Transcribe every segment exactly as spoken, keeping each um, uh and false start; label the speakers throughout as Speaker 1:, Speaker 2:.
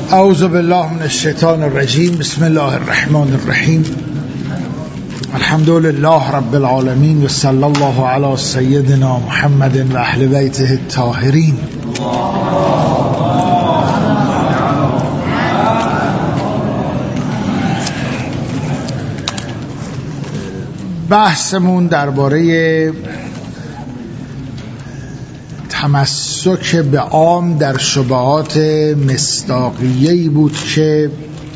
Speaker 1: اعوذ بالله من الشیطان الرجیم. بسم الله الرحمن الرحیم. الحمد لله رب العالمین و صلی الله علی سیدنا محمد و اهل بیته الطاهرین. بحثمون درباره تمسک به عام در شبهات مصداقیه‌ای بود که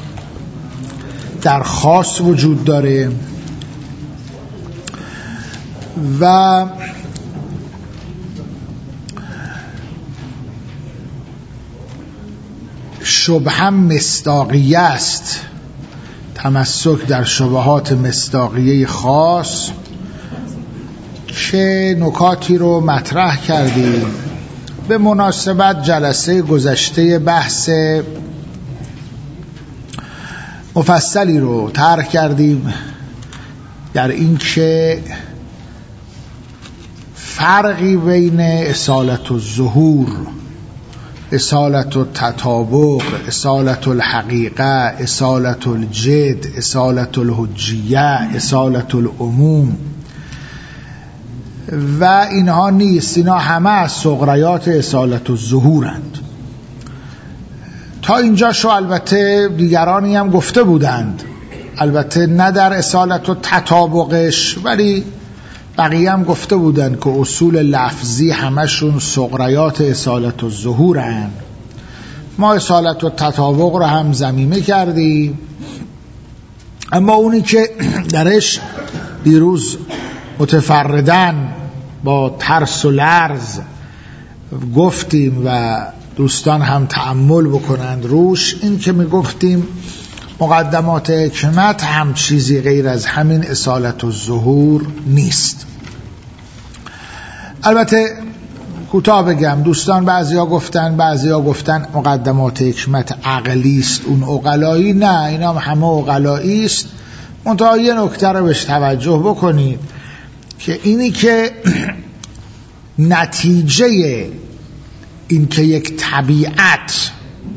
Speaker 1: در خاص وجود داره و شبهه مصداقیه است. تمسک در شبهات مصداقیه خاص که نکاتی رو مطرح کردیم. به مناسبت جلسه گذشته بحث مفصلی رو طرح کردیم در این که فرقی بین اصالت الظهور، اصالت التطابق، اصالت الحقیقه، اصالت الجد، اصالت الحجیه، اصالت العموم و اینها نیست. اینا همه از صغریات اصالت الظهورند. تا اینجا شو البته دیگرانی هم گفته بودند، البته نه در اصالت و تطابقش، ولی بقیه هم گفته بودند که اصول لفظی همشون صغریات اصالت الظهورند. ما اصالت و تطابق رو هم ضمیمه کردیم، اما اونی که درش دیروز متفردن با ترس و لرز گفتیم و دوستان هم تأمل بکنند روش، این که می گفتیم مقدمات حکمت هم چیزی غیر از همین اصالت الظهور نیست. البته کوتاه بگم، دوستان بعضیا گفتن بعضیا گفتن مقدمات حکمت عقلی است، اون عقلایی. نه، اینا همه عقلایی است. منتها یه نکته رو بهش توجه بکنید که اینی که نتیجه این که یک طبیعت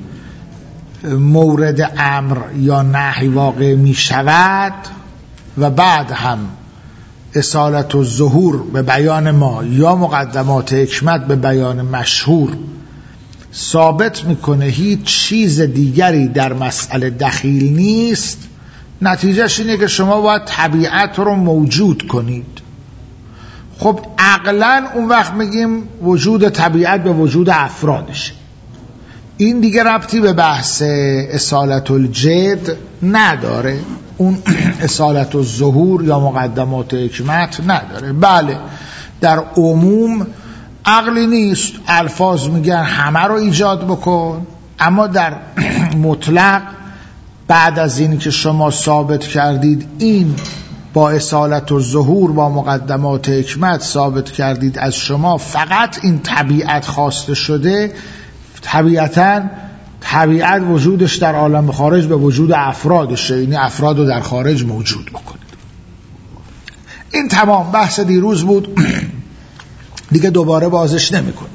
Speaker 1: مورد امر یا نهی واقع می شود و بعد هم اصالت الظهور به بیان ما یا مقدمات حکمت به بیان مشهور ثابت میکنه هیچ چیز دیگری در مسئله دخیل نیست، نتیجهش اینه که شما باید طبیعت رو موجود کنید. خب عقلاً اون وقت میگیم وجود طبیعت به وجود افرادشه. این دیگه ربطی به بحث اصالت الجد نداره، اون اصالت الظهور یا مقدمات حکمت نداره. بله، در عموم عقلی نیست، الفاظ میگن همه رو ایجاد بکن، اما در مطلق بعد از این که شما ثابت کردید این با اصالت الظهور با مقدمات حکمت ثابت کردید از شما فقط این طبیعت خواسته شده، طبیعتاً طبیعت وجودش در عالم خارج به وجود افرادشه، یعنی افراد رو در خارج موجود بکنید. این تمام بحث دیروز بود، دیگه دوباره بازش نمی کنیم.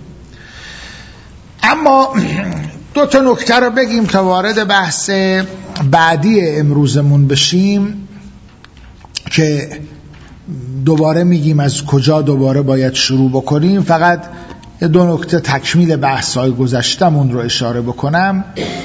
Speaker 1: اما دو تا نکته رو بگیم که وارد بحث بعدی امروزمون بشیم، که دوباره میگیم از کجا دوباره باید شروع بکنیم. فقط دو نکته تکمیل بحث‌های گذشتمون رو اشاره بکنم.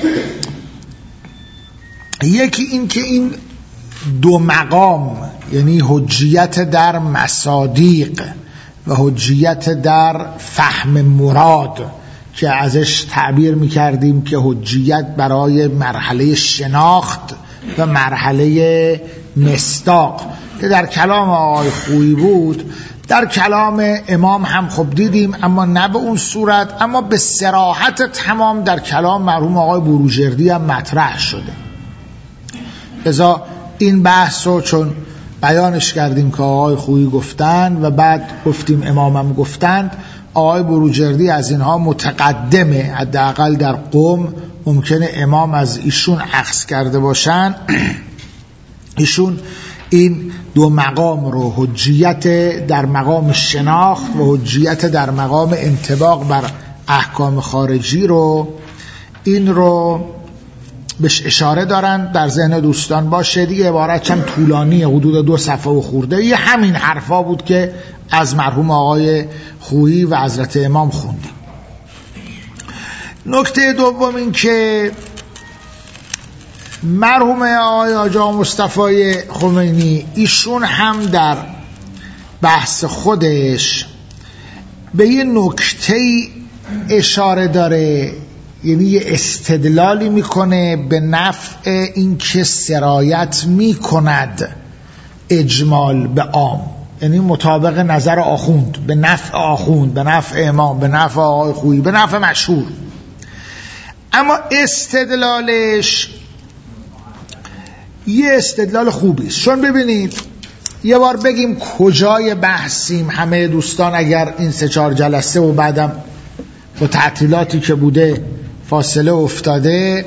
Speaker 1: یکی این که این دو مقام، یعنی حجیت در مصادیق و حجیت در فهم مراد، که ازش تعبیر میکردیم که حجیت برای مرحله شناخت و مرحله مصداق، که در کلام آقای خویی بود، در کلام امام هم خب دیدیم، اما نه به اون صورت، اما به صراحت تمام در کلام مرحوم آقای بروجردی هم مطرح شده. لذا این بحث رو چون بیانش کردیم که آقای خویی گفتن و بعد گفتیم امام هم گفتند، آقای بروجردی از اینها متقدمه، حداقل در قم ممکنه امام از ایشون اخذ کرده باشن. ایشون این دو مقام رو، حجیت در مقام شناخت و حجیت در مقام انطباق بر احکام خارجی رو، این رو بهش اشاره دارن در ذهن دوستان باشه دیگه، عبارت چند طولانی حدود دو صفحه و خورده، یه همین حرفا بود که از مرحوم آقای خویی و حضرت امام خوندیم. نکته دوم این که مرحوم آقای حاجی مصطفی خمینی ایشون هم در بحث خودش به یه نکته اشاره داره، یعنی یه استدلالی میکنه به نفع این که سرایت میکند اجمال به عام، یعنی مطابق نظر آخوند، به نفع آخوند، به نفع امام، به نفع آقای خویی، به نفع مشهور. اما استدلالش یه استدلال خوبی است، چون ببینید یه بار بگیم کجای بحثیم همه دوستان، اگر این سه چهار جلسه و بعدم با تعطیلاتی که بوده فاصله افتاده،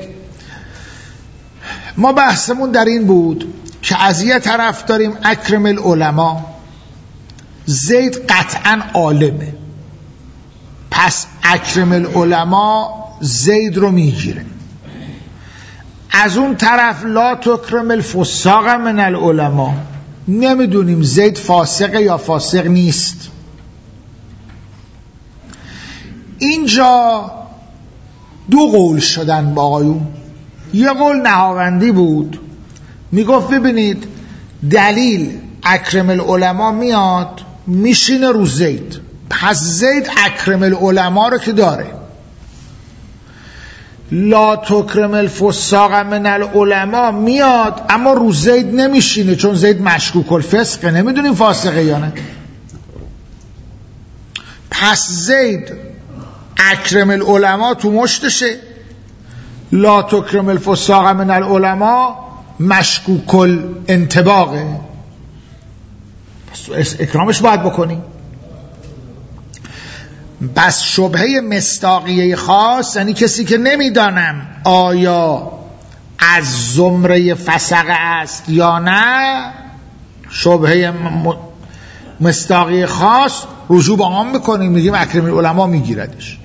Speaker 1: ما بحثمون در این بود که از یه طرف داریم اکرم العلماء، زید قطعا عالمه، پس اکرم العلماء زید رو میگیره. از اون طرف لا تکرم الفساق من العلماء، نمیدونیم زید فاسقه یا فاسق نیست. اینجا دو قول شدن با آقایون. یه قول نهاوندی بود، میگفت ببینید دلیل اکرم العلماء میاد میشینه رو زید، پس زید اکرم العلماء رو که داره. لا تکرم الفساق من العلماء میاد اما رو زید نمیشینه، چون زید مشکوک الفسقه، نمیدونیم فاسقه یا نه. پس زید اکرم العلماء تو مشتشه، لا تکرم الفساق من العلماء مشکوک الانطباقه، پس اکرامش باید بکنی. بس شبهه مصداقیه خاص، یعنی کسی که نمیدانم آیا از زمره فسقه است یا نه، شبهه مصداقیه خاص رجوع به عام میکنیم، میگیم اکرم العلماء میگیردش.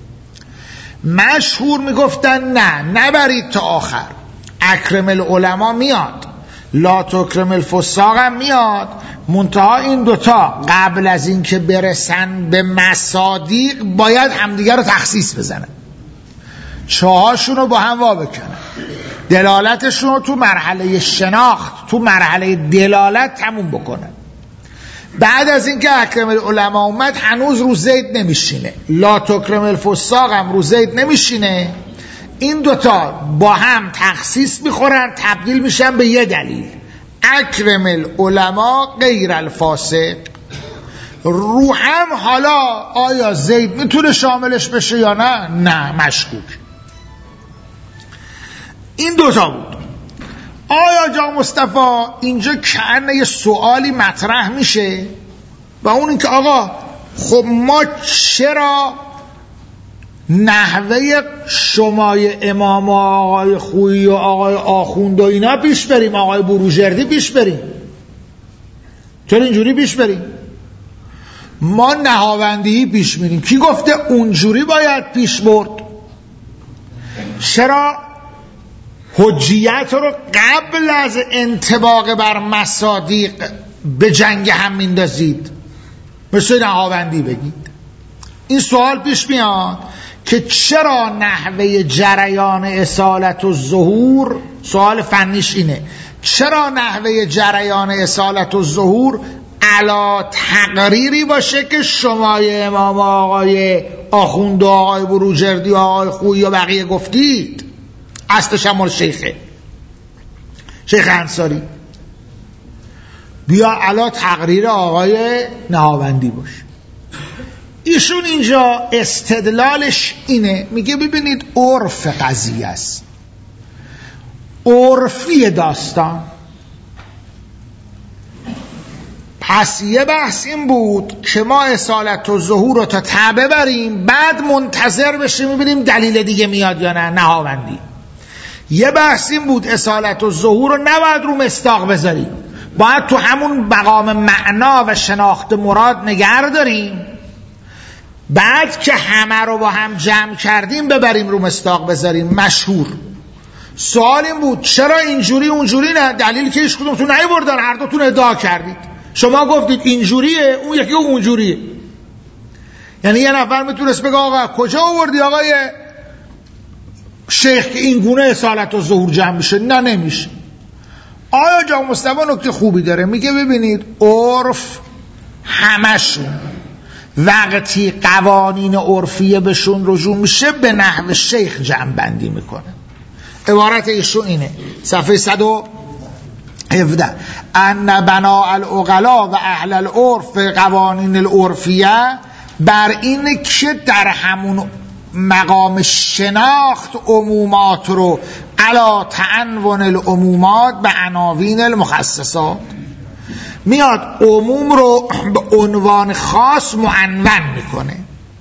Speaker 1: مشهور میگفتن نه نبرید تا آخر، اکرم العلماء میاد، لا تکرم الفساق هم میاد، منتها این دوتا قبل از این که برسن به مصادیق باید همدیگر رو تخصیص بزنن، چاهاشون رو با هم وا بکنن، دلالتشون رو تو مرحله شناخت، تو مرحله دلالت تموم بکنن. بعد از اینکه اکرم العلماء اومد هنوز رو زید نمیشینه، لا تکرم الفساق هم رو زید نمیشینه، این دوتا با هم تخصیص میخورن، تبدیل میشن به یه دلیل، اکرم العلماء غیر الفاسق. رو هم حالا آیا زید میتونه شاملش بشه یا نه؟ نه، مشکوک. این دوتا بود. آیا جا مصطفی اینجا کنه یه سوالی مطرح میشه و اون این که آقا خب ما چرا نحوه شمای امام و آقای خویی و آقای آخوند و اینا پیش بریم، آقای بروجردی پیش بریم، چرا اینجوری پیش بریم؟ ما نهاوندی پیش میریم. کی گفته اونجوری باید پیش برد؟ چرا حجیت رو قبل از انطباق بر مصادیق به جنگ هم میندازید؟ مثل نهاوندی بگید. این سوال پیش میاد که چرا نحوه جریان اصالت و ظهور، سوال فنیش اینه، چرا نحوه جریان اصالت و ظهور علا تقریری باشه که شمای امام آقای آخوند و آقای بروجردی و آقای خویی و بقیه گفتید، اصلش هم مال شیخه، شیخ انصاری، بیا علا تقریر آقای نهاوندی باشه. ایشون اینجا استدلالش اینه، میگه ببینید عرف قضیه است، عرفی داستان. پس یه بحث این بود که ما اصالت و ظهور رو تا تبه بریم، بعد منتظر بشیم میبینیم دلیل دیگه میاد یا نه، نهاوندی. یه بحث این بود اصالت و ظهور رو نباید رو مصداق بذاریم، باید تو همون مقام معنا و شناخت مراد نگه داریم، بعد که همه رو با هم جمع کردیم ببریم رو مصداق بذاریم. مشهور سوال این بود چرا اینجوری اونجوری نه؟ دلیل که هیچ کدومتون نیاوردن، هر دوتون ادعا کردید. شما گفتید اینجوریه، اون یکی اونجوریه. یعنی یه نفر میتونست بگه آقا کجا آوردی آقای شیخ که این گونه اصالت و ظهور جمع میشه؟ نه نمیشه. آیا جا مصطفی نکته خوبی داره، میگه ببینید عرف همشون وقتی قوانین عرفیه بهشون رجوع میشه به نحو شیخ جمع بندی میکنه. عبارت ایشون اینه، صفحه صد و هفده: ان بناء العقلاء و اهل العرف قوانین العرفیه، بر اینه که در همون مقام شناخت عمومات رو علا تعنون العمومات به عناوین المخصصات، میاد عموم رو به عنوان خاص معنون میکنه.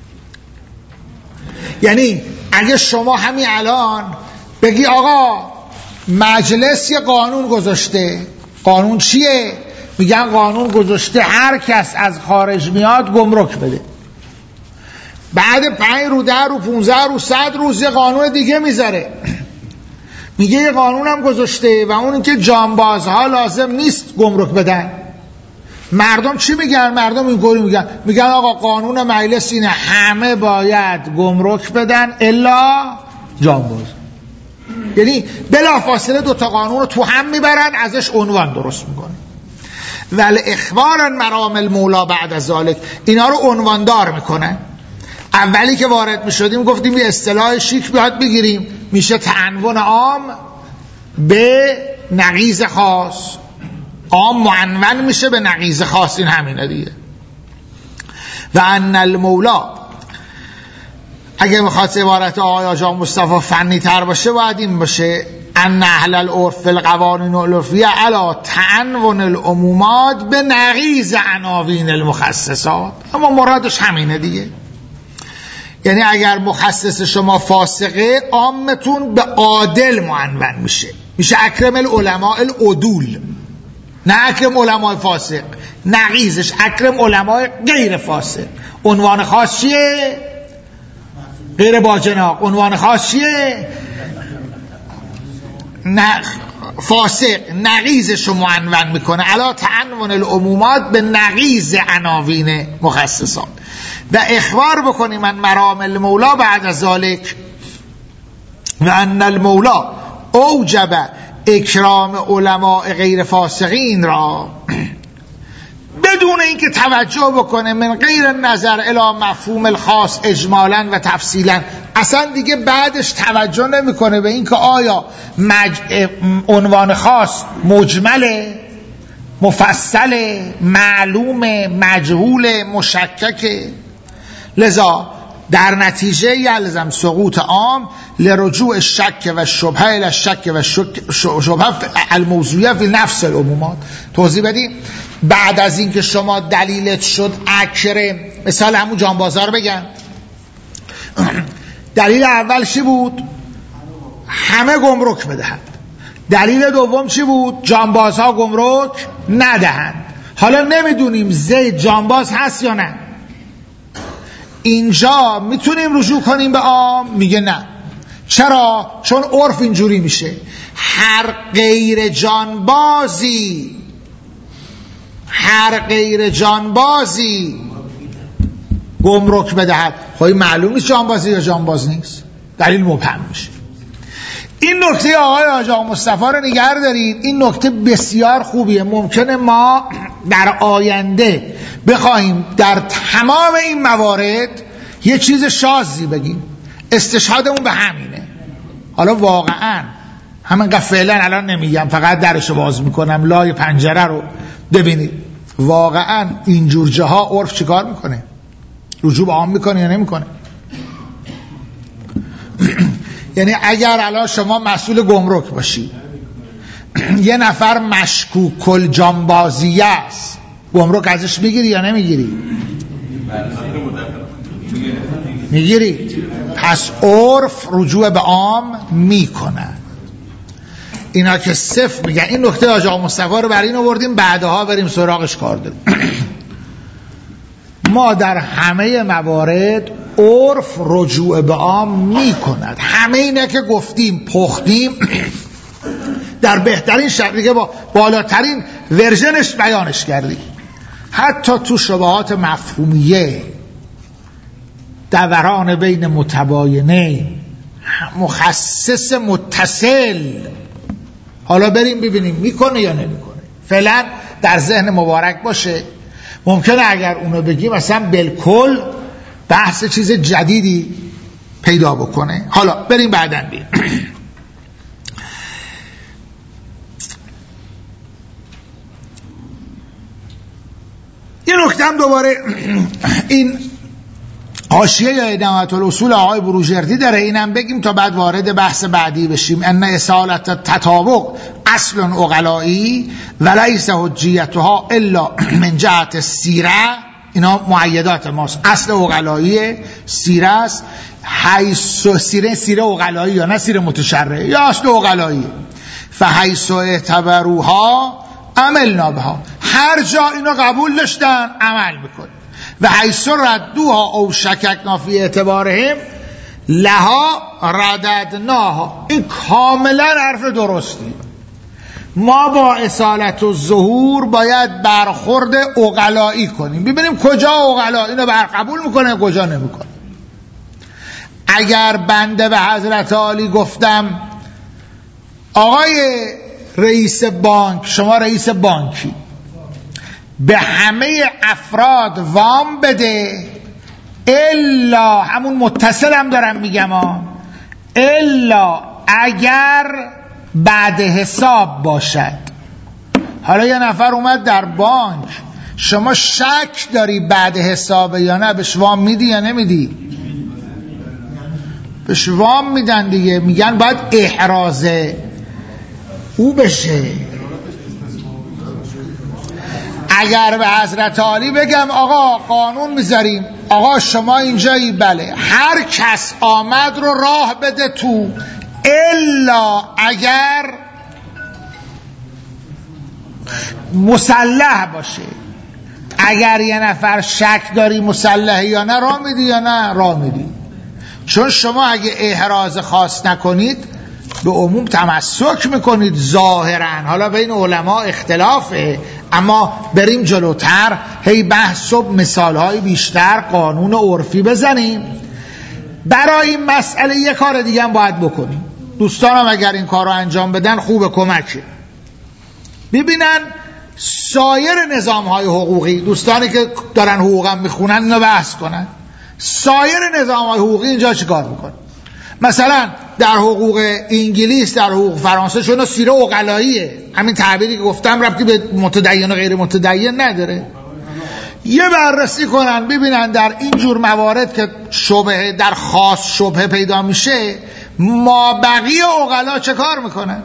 Speaker 1: یعنی اگه شما همین الان بگی آقا مجلس یه قانون گذاشته، قانون چیه؟ میگن قانون گذاشته هر کس از خارج میاد گمرک بده. بعد پنج رو ده رو پونزه رو صد روز یه قانون دیگه میذاره، میگه یه قانون هم گذاشته و اون این که جانبازها لازم نیست گمرک بدن. مردم چی میگن؟ مردم اینطوری میگن، میگن آقا قانون مجلس اینه همه باید گمرک بدن الا جانباز. یعنی بلافاصله دوتا قانون رو تو هم میبرن، ازش عنوان درست میکنن. ولی اخبارا مرام المولا بعد از ذالک، اینا رو عنواندار میکنن. اولی که وارد میشدیم گفتیم یه اصطلاح شیک باید بگیریم، میشه تعنون عام به نقیض خاص. عام معنون میشه به نقیض خاص، این همینه دیگه. و ان المولا، اگه میخواد عبارت آقای آجا مصطفی فنی تر باشه باید این باشه: ان اهل العرف فی القوانین العرفیه علی تعنون العمومات به نقیض عناوین المخصصات. اما مرادش همینه دیگه. یعنی اگر مخصص شما فاسقه، عامتون به عادل معنون میشه، میشه اکرم العلماء العدول، نه اکرم علماء فاسق. نقیضش اکرم علماء غیر فاسق. عنوان خاص چیه؟ غیر باجناق. عنوان خاص چیه؟ نه فاسق. نقیضش رو معنون میکنه علا تعنون العمومات به نقیض عناوین مخصصات. و اخبار بکنیم من مرام المولا بعد از ذالک و ان المولا اوجب اکرام علماء غیر فاسقین را بدون اینکه توجه بکنه من غیر نظر الی مفهوم الخاص اجمالا و تفصیلا. اصلا دیگه بعدش توجه نمیکنه به اینکه آیا مج... عنوان خاص مجمله، مفصله، معلومه، مجهول، مشککه. لذا در نتیجه یلزم سقوط عام لرجوع الشک و شبهه الى الشک و شبهه الموضوعیه فی نفس العمومات. توضیح بدیم. بعد از اینکه شما دلیلت شد اکرم، مثال همون جانبازار بگم، دلیل اول چی بود؟ همه گمرک بدهند. دلیل دوم چی بود؟ جانبازها گمرک ندهند. حالا نمیدونیم زید جانباز هست یا نه. اینجا میتونیم رجوع کنیم به عام؟ میگه نه. چرا؟ چون عرف اینجوری میشه، هر غیر جانبازی هر غیر جانبازی گمرک بدهد. خواهی معلوم نیست جانبازی یا جانباز نیست، دلیل مبهم میشه. این نکته آقای آجا مصطفی رو نگه دارید. این نکته بسیار خوبیه. ممکنه ما در آینده بخواهیم در تمام این موارد یه چیز شاذی بگیم، استشهادمون به همینه. حالا واقعا همینقدر فعلا الان نمیگم، فقط درشو باز میکنم لای پنجره رو ببینید. واقعا اینجور جاها عرف چیکار میکنه؟ رجوع به عام میکنه یا نمیکنه؟ یعنی اگر الان شما مسئول گمرک باشی، یه نفر مشکوک کل جانبازیه است، گمرک ازش میگیری یا نمیگیری؟ میگیری. پس عرف رجوع به عام میکنه. اینا که صفر میگن. این نکته آقا مصطفی رو برای این آوردیم، بعدها بریم سراغش کار داریم. ما در همه موارد عرف رجوع به عام می کند. همه اینه که گفتیم پختیم در بهترین شکل دیگه با بالاترین ورژنش بیانش کردیم. حتی تو شبهات مفهومیه دوران بین متباینه مخصص متصل، حالا بریم ببینیم میکنه یا نمیکنه. فعلا در ذهن مبارک باشه، ممکنه اگر اونو بگیم مثلا بالکل بحث چیز جدیدی پیدا بکنه. حالا بریم بعداً بیم. یه نکته هم دوباره این حاشیه یا ادامت الاصول آقای بروجردی داره، اینم بگیم تا بعد وارد بحث بعدی بشیم. ان اصالت تطابق اصل عقلایی ولیس حجیتها الا من جهت السیره. اینا معیدات ماست. اصل عقلایی سیره است، حیث سیره سیره عقلایی یا نه سیره متشرعه یا اصل عقلایی. فحیث اعتبروها عملنا بها، هر جا اینو قبول داشتن عمل میکنه. و حیث ردوها او شککنا فی اعتبارهم لها رددناها. این کاملا حرف درستی. ما با اصالت و ظهور باید برخورد عقلایی کنیم، ببینیم کجا عقلا اینو بر قبول میکنه کجا نمیکنه. اگر بنده به حضرت عالی گفتم آقای رئیس بانک، شما رئیس بانکی، به همه افراد وام بده الا، همون متصل هم دارم میگم ها، الا اگر بعد حساب باشد. حالا یه نفر اومد در بانک، شما شک داری بعد حساب یا نه، بهش وام میدی یا نمیدی؟ بهش وام میدن دیگه، میگن باید احراز او بشه. اگر به حضرت عالی بگم آقا قانون میذاریم، آقا شما اینجایی، بله، هر کس آمد رو راه بده تو، الا اگر مسلح باشه. اگر یه نفر شک داری مسلح یا نه، راه میدی یا نه؟ راه میدی. چون شما اگه احراز خاص نکنید به عموم تمسک میکنید ظاهرا. حالا بین علما اختلافه، اما بریم جلوتر، هی بحث و مثالهای بیشتر قانون عرفی بزنیم. برای این مسئله یه کار دیگه هم باید بکنیم. دوستانم اگر این کار رو انجام بدن خوب، کمکه. ببینن سایر نظامهای حقوقی، دوستانی که دارن حقوقم میخونن اینو بحث کنن، سایر نظامهای حقوقی اینجا چی کار میکنن. مثلا در حقوق انگلیس، در حقوق فرانسه، چون سیره عقلاییه، همین تعبیری که گفتم ربطی به متدین و غیر متدین نداره. یه بررسی کنن ببینن در این جور موارد که شبهه در خاص شبهه پیدا میشه، ما بقیه عقلا چه کار میکنن.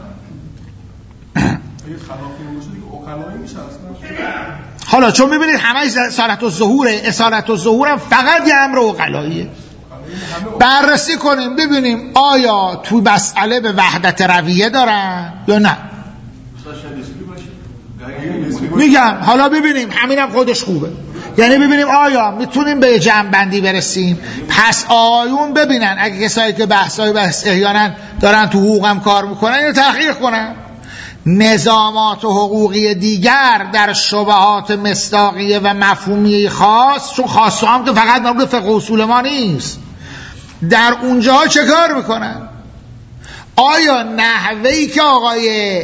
Speaker 1: حالا چون میبینید همه اصالت و ظهوره، اصالت و ظهورم فقط یه امر عقلاییه. بررسی کنیم ببینیم آیا تو مسئله به وحدت رویه دارن یا نه. میگم حالا ببینیم، همینم خودش خوبه. یعنی ببینیم آیا میتونیم به جمع بندی برسیم. پس آیون ببینن اگه کسایی که بحثای بحث احیانا دارن تو حقوقم کار میکنن اینو تحقیق کنن. نظامات و حقوقی دیگر در شبهات مصداقیه و مفهومی خاص، چون خاص هم که فقط مربوط فقه اصول ما نیست، در اونجا چه کار میکنن؟ آیا نحوهی که آقای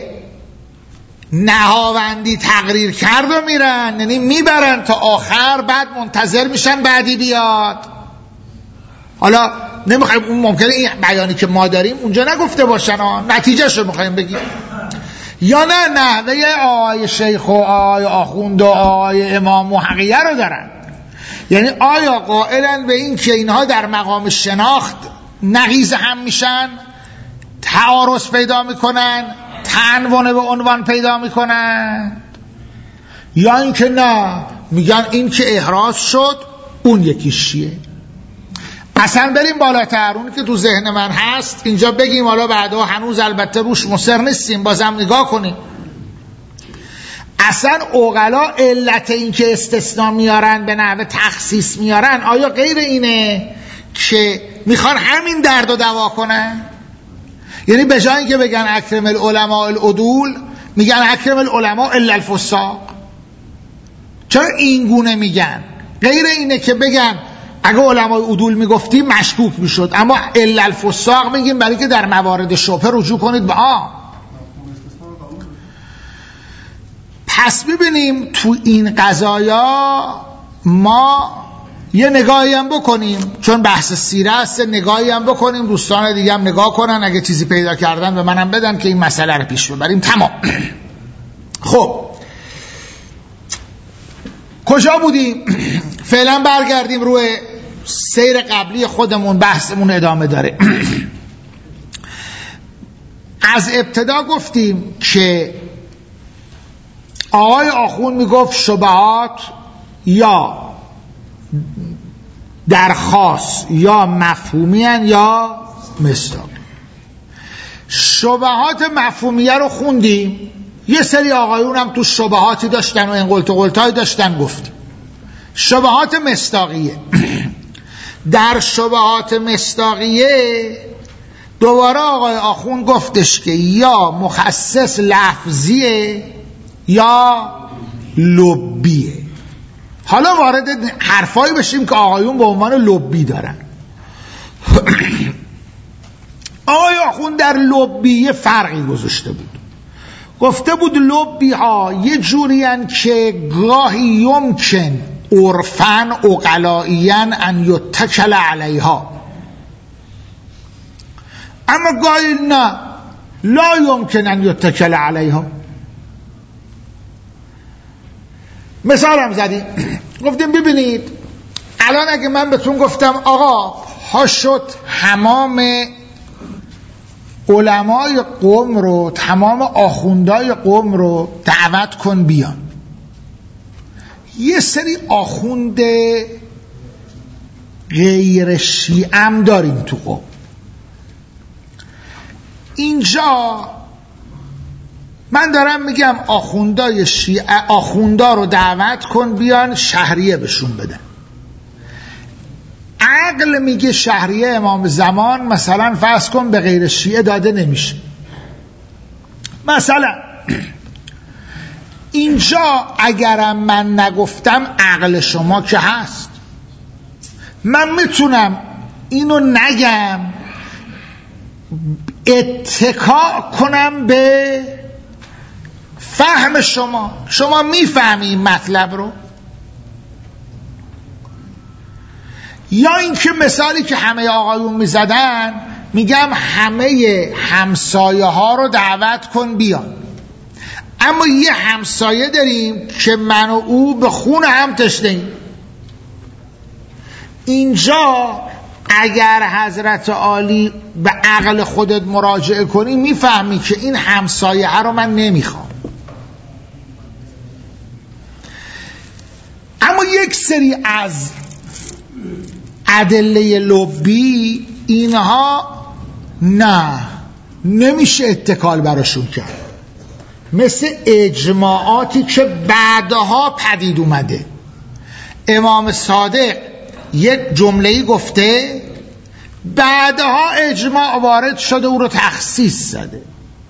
Speaker 1: نهاوندی تقریر کرد و میرن، یعنی میبرن تا آخر، بعد منتظر میشن بعدی بیاد؟ حالا نمیخوایم اون ممکنه این بیانی که ما داریم اونجا نگفته باشن ها، نتیجه شو میخوایم بگیم. یا نه نحوه آقای شیخ و آقای آخوند و آقای امام و حقیقه رو دارن. یعنی آیا قائلن به این که اینها در مقام شناخت نقیض هم میشن، تعارض پیدا میکنن، تنوع به عنوان پیدا میکنن، یا اینکه نه میگن این که احراز شد اون یکیش چیه؟ اصلا بریم بالاتر، اون که تو ذهن من هست اینجا بگیم، حالا بعدا هنوز البته روش مصر نیستیم، بازم نگاه کنیم. اصلا عقلا علت این که استثناء میارن به نحو تخصیص میارن آیا غیر اینه که میخوان همین درد رو دوا کنن؟ یعنی به جای اینکه بگن اکرم العلماء العدول میگن اکرم العلماء الا الفساق. چرا این گونه میگن؟ غیر اینه که بگن اگه علمای عدول میگفتیم مشکوک میشد، اما الا الفساق میگیم برای که در موارد شبهه رجوع کنید به آن. پس ببینیم تو این قضایا ما یه نگاهی هم بکنیم، چون بحث سیره است، نگاهی هم بکنیم، دوستان دیگه هم نگاه کنن، اگه چیزی پیدا کردن به منم بدن که این مسئله رو پیش ببریم. تمام. خب کجا بودیم؟ فعلا برگردیم روی سیر قبلی خودمون، بحثمون ادامه داره. از ابتدا گفتیم که آقای آخوند میگفت شبهات یا درخواست یا مفهومیان یا مصداقی. شبهات مفهومیه رو خوندیم، یه سری آقایون هم تو شبهاتی داشتن و این قلت و قلتای داشتن گفتیم. شبهات مصداقیه. در شبهات مصداقیه دوباره آقای آخوند گفتش که یا مخصص لفظیه یا لبیه. حالا وارد حرفایی بشیم که آقایون به عنوان لبی دارن. آقای آخوند در لبیه فرقی گذاشته بود. گفته بود لبی ها یه جورین که گاهی یمکن عرفن عقلائیاً ان یتکل علیها، اما گاهی نه، لا یمکن ان یتکل علیها. مثال هم زدیم، گفتیم ببینید الان اگه من بهتون گفتم آقا ها شد تمام علمای قوم رو، تمام آخوندای قوم رو دعوت کن بیان، یه سری آخوند غیر شیعم داریم تو قوم، اینجا من دارم میگم آخوندای شیعه، آخوندا رو دعوت کن بیان شهریه بهشون بدن. عقل میگه شهریه امام زمان مثلا فرض کن به غیر شیعه داده نمیشه. مثلا اینجا اگرم من نگفتم عقل شما که هست، من میتونم اینو نگم اتکا کنم به فهم شما، شما میفهمی این مطلب رو. یا اینکه مثالی که همه آقایون میزدن، میگم همه همسایه ها رو دعوت کن بیان، اما یه همسایه داریم که من و او به خون هم تشنه‌ایم. اینجا اگر حضرت عالی به عقل خودت مراجعه کنی میفهمی که این همسایه رو من نمیخوام. اما یک سری از ادله لبی اینها نه، نمیشه اتکال براشون کرد، مثل اجماعاتی که بعدها پدید اومده. امام صادق یک جمله‌ای گفته، بعدها اجماع وارد شده او رو تخصیص زده،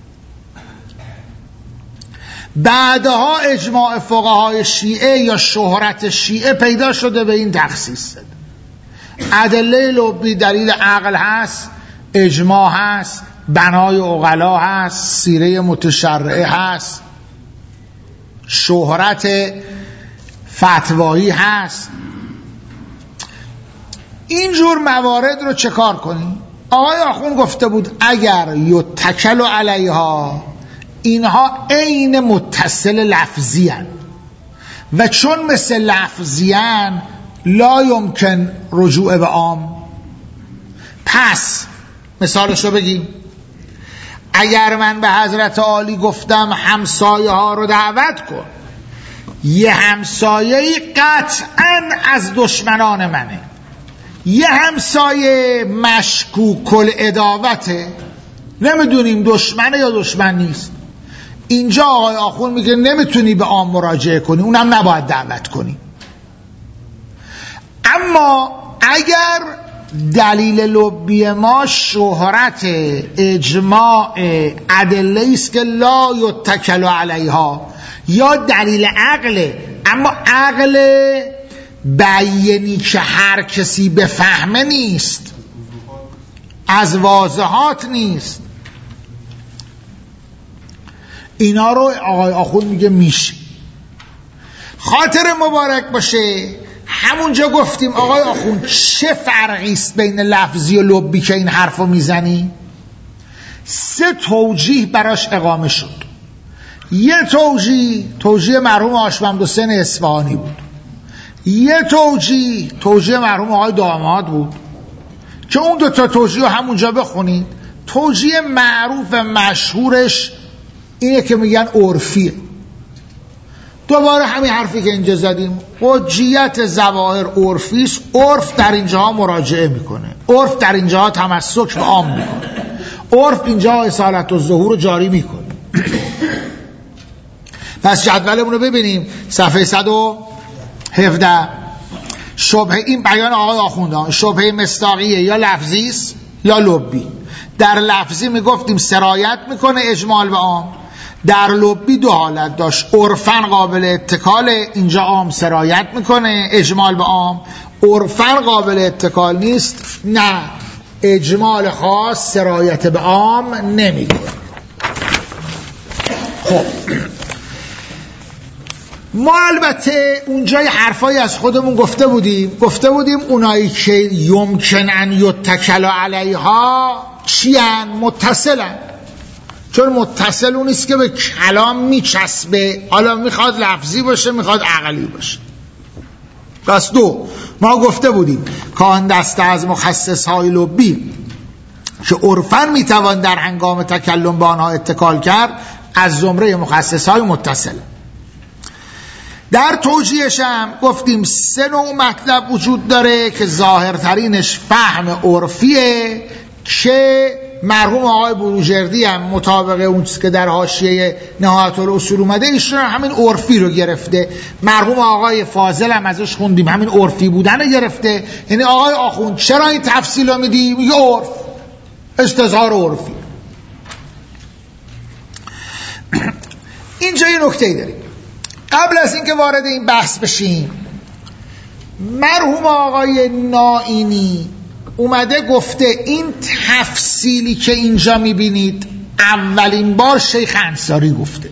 Speaker 1: بعدها اجماع فقهای شیعه یا شهرت شیعه پیدا شده به این تخصیص زده. ادله لبی دلیل عقل هست، اجماع هست، بنای عقلا هست، سیره متشرعه هست، شهرت فتوایی هست. اینجور موارد رو چه کار کنیم؟ آقای آخوند گفته بود اگر یتکل علیها، اینها عین متصل لفظی هن و چون مثل لفظی هن لا یمکن رجوع به عام. پس مثالشو بگیم، اگر من به حضرت عالی گفتم همسایه ها رو دعوت کن، یه همسایه قطعا از دشمنان منه، یه همسایه مشکوک العداوته، نمیدونیم دشمنه یا دشمن نیست. اینجا آقای آخوند میگه نمیتونی به عام مراجعه کنی، اونم نباید دعوت کنی. اما اگر دلیل لبی ما شهرت اجماع ادله است که لا یتکل علیها، یا دلیل عقله، اما عقل بیانی که هر کسی بفهمه نیست، از واضحات نیست. اینا رو آقای آخوند میگه میشه. خاطر مبارک باشه همونجا گفتیم آقای آخوند چه فرقی است بین لفظی و لبی که این حرفو میزنی؟ سه توجیه براش اقامه شد. یه توجیه توجیه مرحوم هاشم حسین اصفهانی بود، یه توجیه توجیه مرحوم آقای داماد بود که اون دو تا توجیه همونجا بخونید. توجیه معروف مشهورش اینه که میگن عرفیه. دوباره همین حرفی که اینجا زدیم، حجیت ظواهر عرفی است. عرف در اینجاها مراجعه میکنه، عرف در اینجاها تمسک به عام میکنه، عرف اینجا اصالت و ظهور رو جاری میکنه. پس جدولمون رو ببینیم صفحه صد و هفده. شبهه، این بیان آقای آخونده، شبهه مصداقیه یا لفظی است یا لبی. در لفظی میگفتیم سرایت میکنه اجمال به عام، در لبی دو حالت داشت، عرفاً قابل اتکال، اینجا عام سرایت میکنه اجمال به عام، عرفاً قابل اتکال نیست، نه اجمال خاص سرایت به عام نمیکنه. خب ما البته اونجای حرفایی از خودمون گفته بودیم گفته بودیم اونایی که یمکنن یتکل علیها چیان؟ متصلن. چون متصل اون نیست که به کلام میچسبه، حالا میخواد لفظی باشه میخواد عقلی باشه. پس دو، ما گفته بودیم که آن دسته از مخصص های لبی که عرفاً میتوان در هنگام تکلم به آنها اتکال کرد از زمره مخصص های متصل. در توجیهش هم گفتیم سه نوع مطلب وجود داره که ظاهرترینش فهم عرفیه که مرحوم آقای بروجردی هم مطابق اون که در حاشیه نهایت الاصول اومده ایشون همین عرفی رو گرفته. مرحوم آقای فاضل هم ازش خوندیم همین عرفی بودن رو گرفته. یعنی آقای آخوند چرا این تفصیل رو میدی؟ میگه عرف، استظهار عرفی. اینجا یه نکته‌ای داریم قبل از اینکه وارد این بحث بشیم. مرحوم آقای نائینی اومده گفته این تفصیلی که اینجا میبینید اولین بار شیخ انصاری گفته.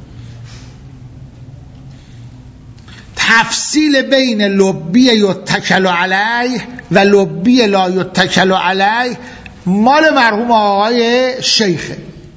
Speaker 1: تفصیل بین لبی یتکل علیه و لبی لا یتکل علیه مال مرحوم آقای شیخه.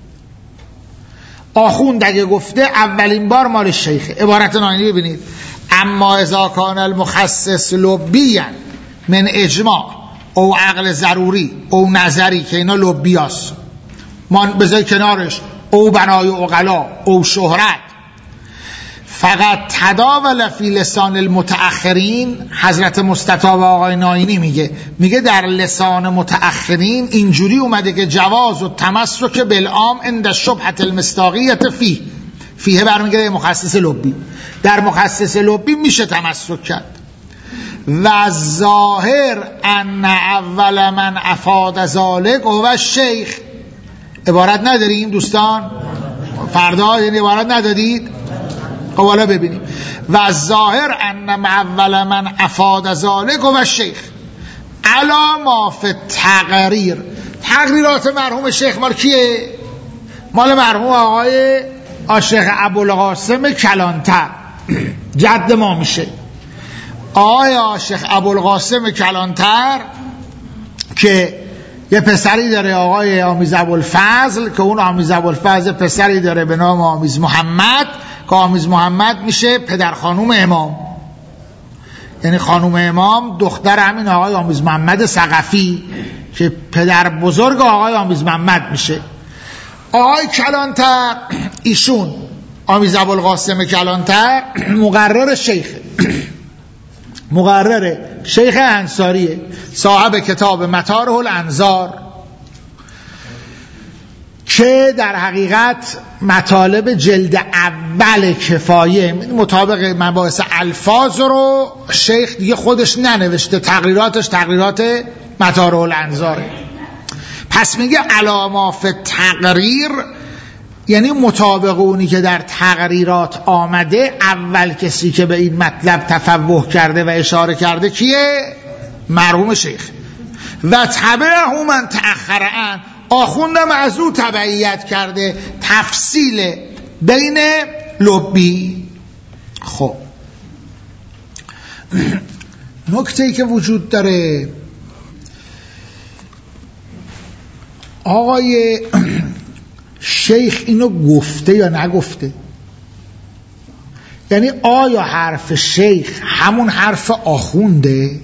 Speaker 1: آخوند اگه گفته اولین بار مال شیخه. عبارت نائینی ببینید: اما اذا کان المخصص لبیا من اجماع او عقل ضروری او نظری که اینا لبیاست، من بذاری کنارش او بنای عقلا او شهرت، فقط تداول فی لسان المتأخرین. حضرت مستطاب آقای نائینی میگه میگه در لسان متأخرین اینجوری اومده که جواز و تمسک بالعام عند شبهة المصداقیة فیه. فیه برمیگه مخصص لبی، در مخصص لبی میشه تمسک کرد. و ظاهر ان اول من افاد ذلک و شیخ. عبارت نداریم دوستان؟ فردا یعنی عبارت ندادید؟ خب حالا ببینیم. و ظاهر ان اول من افاد ذلک و شیخ علا ما فی تقریر. تقریرات مرحوم شیخ مال کیه؟ مال مرحوم آقای شیخ ابوالقاسم کلانتر، جد ما میشه. آقای شیخ ابوالقاسم کلانتر که یه پسری داره آقای آمیز ابوالفضل، که اون آمیز ابوالفضل پسری داره به نام آمیز محمد، که آمیز محمد میشه پدر خانوم امام. یعنی خانوم امام دختر همین آقای آمیز محمد ثقفی که پدر بزرگ آقای آمیز محمد میشه. آقای کلانتر ایشون آمیز ابوالقاسم کلانتر مقرر شیخ مقرر شیخ انصاریه، صاحب کتاب مطارح الانظار، که در حقیقت مطالب جلد اول کفایه مطابق مباحث الفاظ رو شیخ دیگه خودش ننوشته، تقریراتش تقریرات مطارح الانظاره. پس میگه علامات تقریر یعنی مطابق اونی که در تقریرات آمده. اول کسی که به این مطلب تفوه کرده و اشاره کرده کیه؟ مرحوم شیخ. و تبعه من تأخرن، آخوندم از او تبعیت کرده، تفصیل بین لبی. خب نکته‌ای که وجود داره، آقای شیخ اینو گفته یا نگفته؟ یعنی آیا حرف شیخ همون حرف آخونده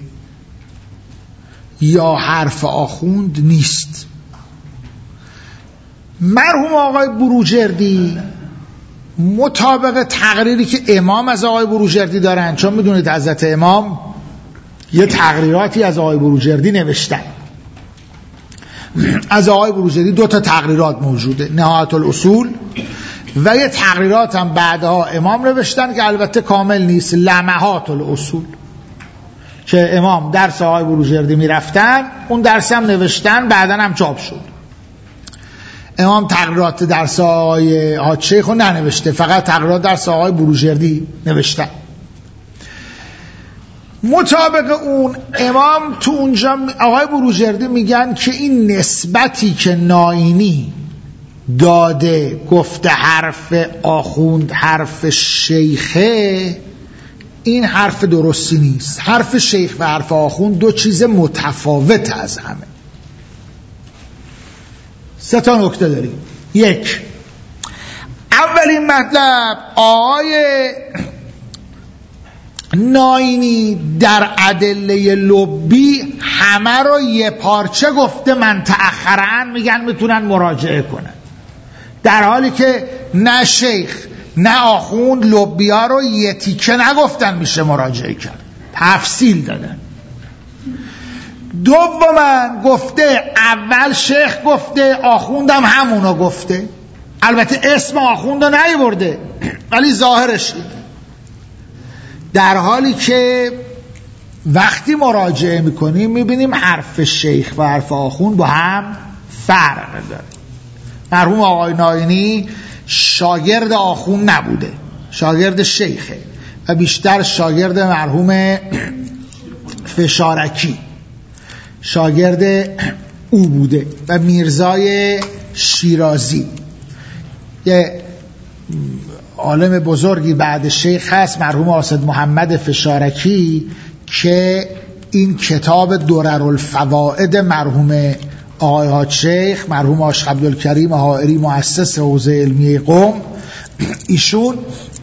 Speaker 1: یا حرف آخوند نیست؟ مرحوم آقای بروجردی مطابق تقریری که امام از آقای بروجردی دارن، چون میدونید حضرت امام یه تقریراتی از آقای بروجردی نوشتن. از آقای بروجردی دو تا تقریرات موجوده، نهایت الاصول و یه تقریرات هم بعدها امام نوشتن که البته کامل نیست، لمحات الاصول، که امام درس آقای بروجردی میرفتن، اون درس هم نوشتن، بعدن هم چاپ شد. امام تقریرات درس آقای حاج شیخ رو ننوشته، فقط تقریرات درس آقای بروجردی نوشتن. مطابق اون امام تو اونجا آقای بروجردی میگن که این نسبتی که ناینی داده، گفته حرف آخوند حرف شیخه، این حرف درستی نیست. حرف شیخ و حرف آخوند دو چیز متفاوت از همه. سه تا نکته داریم. یک، اولین مطلب، آقای ناینی در ادله لبی همه رو یه پارچه گفته، من تأخرن میگن میتونن مراجعه کنن، در حالی که نه شیخ نه آخوند لبی ها رو یه تیکه نگفتن میشه مراجعه کرد، تفصیل دادن. دوما گفته اول شیخ گفته، آخوندم همونو گفته، البته اسم آخوند رو نیورده ولی ظاهرش این، در حالی که وقتی مراجعه میکنیم میبینیم حرف شیخ و حرف آخوند با هم فرق داره. مرحوم آقای ناینی شاگرد آخوند نبوده، شاگرد شیخه و بیشتر شاگرد مرحوم فشارکی شاگرد او بوده و میرزای شیرازی یه عالم بزرگی بعد شیخ هست، مرحوم آصد محمد فشارکی، که این کتاب دررالفوائد مرحوم آقای حاج شیخ مرحوم عاشق عبدالکریم حائری مؤسس حوزه علمی قم، ایشون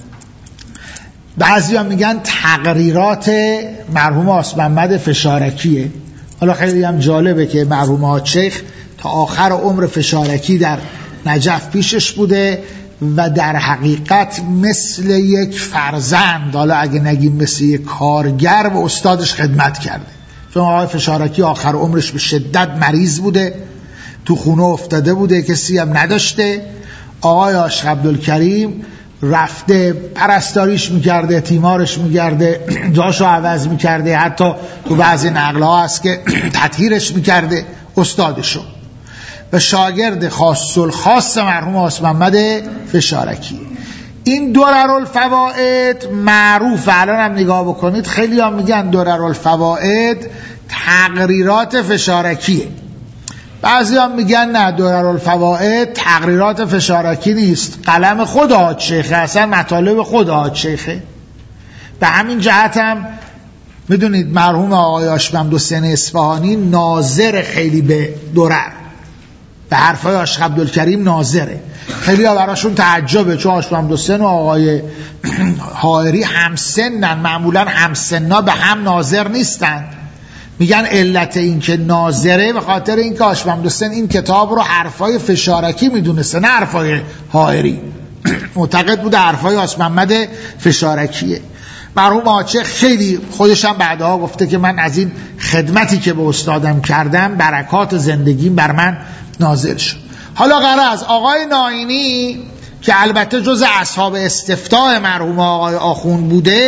Speaker 1: بعضی ها میگن تقریرات مرحوم آصد محمد فشارکیه. حالا خیلی هم جالبه که مرحوم حاج شیخ تا آخر عمر فشارکی در نجف پیشش بوده و در حقیقت مثل یک فرزند، حالا اگه نگیم مثل یک کارگر، و استادش خدمت کرده. چون آقای فشارکی آخر عمرش به شدت مریض بوده، تو خونه افتاده بوده، کسی هم نداشته. آقای عاشق عبدالکریم رفته پرستاریش میکرده، تیمارش میکرده، جاشو عوض میکرده، حتی تو بعضی نقل ها هست که تطهیرش میکرده، استادشو. و شاگرد خاص الخاص مرحوم آصد محمد فشارکی. این دررالفوائد معروف، الان هم نگاه بکنید خیلی هم میگن دررالفوائد تقریرات فشارکیه، بعضی هم میگن نه دررالفوائد تقریرات فشارکی نیست، قلم خود حاج شیخه، اصلا مطالب خود حاج شیخه. به همین جهت هم میدونید مرحوم آقای عاشق محمدحسین اصفهانی ناظر خیلی به درر، به حرفای عاشق عبدالکریم ناظره. خیلی ها براشون تعجبه، چون عاشق محمدحسین و آقای حائری همسنن، معمولا همسنا به هم ناظر نیستن. میگن علت این که ناظره به خاطر این که عاشق محمدحسین این کتاب رو حرفای فشارکی میدونسته، نه حرفای حائری. معتقد بود حرفای عاشق محمد فشارکیه. مرحوم آچه خیلی خودش هم بعدها گفته که من از این خدمتی که به استادم کردم برکات زندگیم بر من نازل شد. حالا غرض آقای ناینی که البته جز اصحاب استفتاء مرحوم آقای آخوند بوده،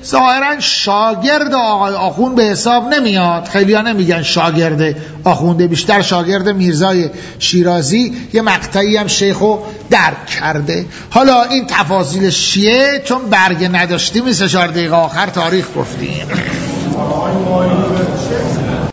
Speaker 1: ظاهرا شاگرد آقای آخوند به حساب نمیاد. خیلی ها نمیگن شاگرد آخونده، بیشتر شاگرد میرزای شیرازی. یه مقطعی هم شیخو درک کرده. حالا این تفاصیل شیعه چون برگ نداشتیم سه چهار دقیقه آخر تاریخ گفتیم.